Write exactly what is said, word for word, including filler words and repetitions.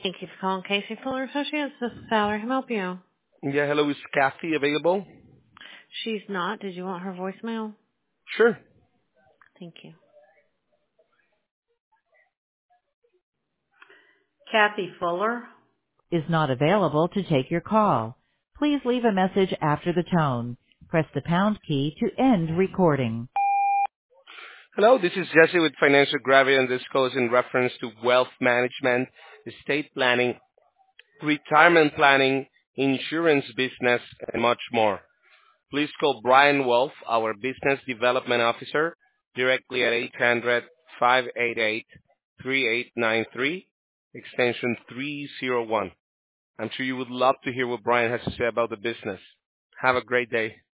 Thank you for calling Casey Fuller Associates. This is Valerie. Can I help you? Yeah, hello. Is Kathy available? She's not. Did you want her voicemail? Sure. Thank you. Kathy Fuller is not available to take your call. Please leave a message after the tone. Press the pound key to end recording. Hello, this is Jesse with Financial Gravity, and this call is in reference to wealth management, estate planning, retirement planning, insurance business, and much more. Please call Brian Wolf, our Business Development Officer, directly at eight hundred, five eight eight, three eight nine three, extension three oh one. I'm sure you would love to hear what Brian has to say about the business. Have a great day.